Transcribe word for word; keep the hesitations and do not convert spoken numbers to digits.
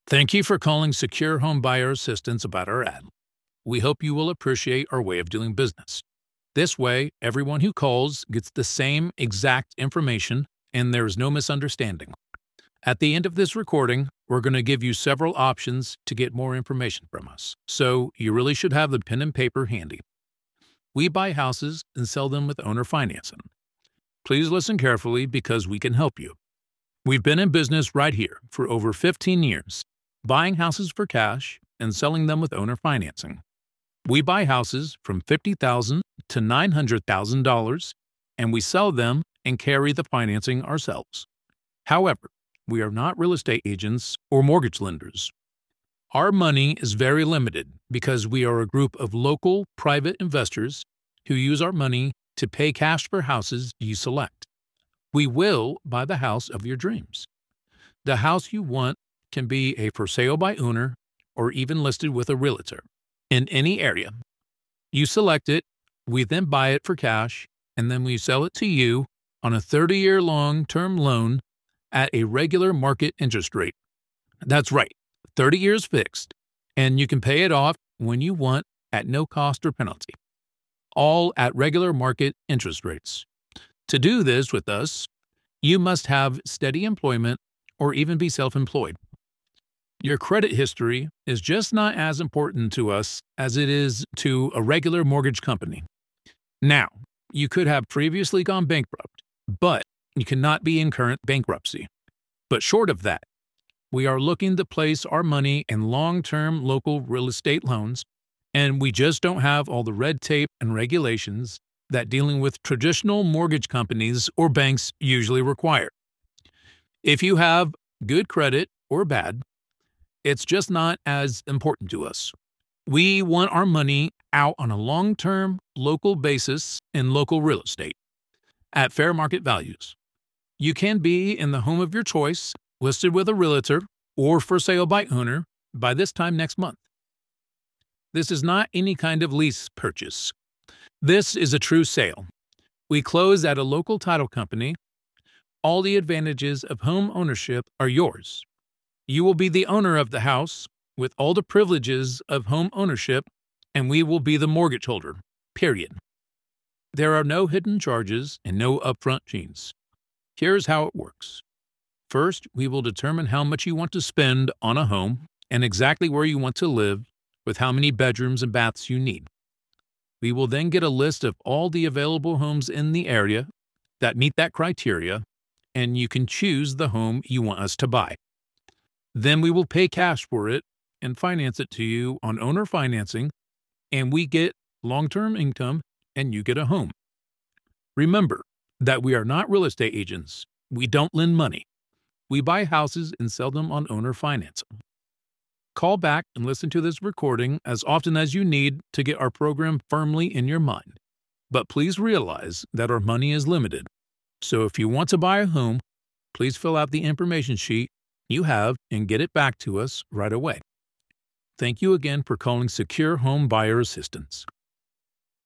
Thank you for calling Secure Home Buyer Assistance about our ad. We hope you will appreciate our way of doing business. This way, everyone who calls gets the same exact information and there is no misunderstanding. At the end of this recording, we're going to give you several options to get more information from us, so you really should have the pen and paper handy. We buy houses and sell them with owner financing. Please listen carefully because we can help you. We've been in business right here for over fifteen years, buying houses for cash and selling them with owner financing. We buy houses from fifty thousand dollars to nine hundred thousand dollars, and we sell them and carry the financing ourselves. However, we are not real estate agents or mortgage lenders. Our money is very limited because we are a group of local private investors who use our money to pay cash for houses you select. We will buy the house of your dreams. The house you want can be a for sale by owner or even listed with a realtor in any area. You select it, we then buy it for cash, and then we sell it to you on a thirty-year long-term loan at a regular market interest rate. That's right, thirty years fixed, and you can pay it off when you want at no cost or penalty, all at regular market interest rates. To do this with us, you must have steady employment or even be self-employed. Your credit history is just not as important to us as it is to a regular mortgage company. Now, you could have previously gone bankrupt, but you cannot be in current bankruptcy. But short of that, we are looking to place our money in long-term local real estate loans, and we just don't have all the red tape and regulations that dealing with traditional mortgage companies or banks usually require. If you have good credit or bad, it's just not as important to us. We want our money out on a long-term local basis in local real estate at fair market values. You can be in the home of your choice, listed with a realtor, or for sale by owner by this time next month. This is not any kind of lease purchase. This is a true sale. We close at a local title company. All the advantages of home ownership are yours. You will be the owner of the house with all the privileges of home ownership, and we will be the mortgage holder, period. There are no hidden charges and no upfront fees. Here's how it works. First, we will determine how much you want to spend on a home and exactly where you want to live with how many bedrooms and baths you need. We will then get a list of all the available homes in the area that meet that criteria, and you can choose the home you want us to buy. Then we will pay cash for it and finance it to you on owner financing, and we get long-term income and you get a home. Remember that we are not real estate agents. We don't lend money. We buy houses and sell them on owner financing. Call back and listen to this recording as often as you need to get our program firmly in your mind. But please realize that our money is limited. So if you want to buy a home, please fill out the information sheet you have and get it back to us right away. Thank you again for calling Secure Home Buyer Assistance.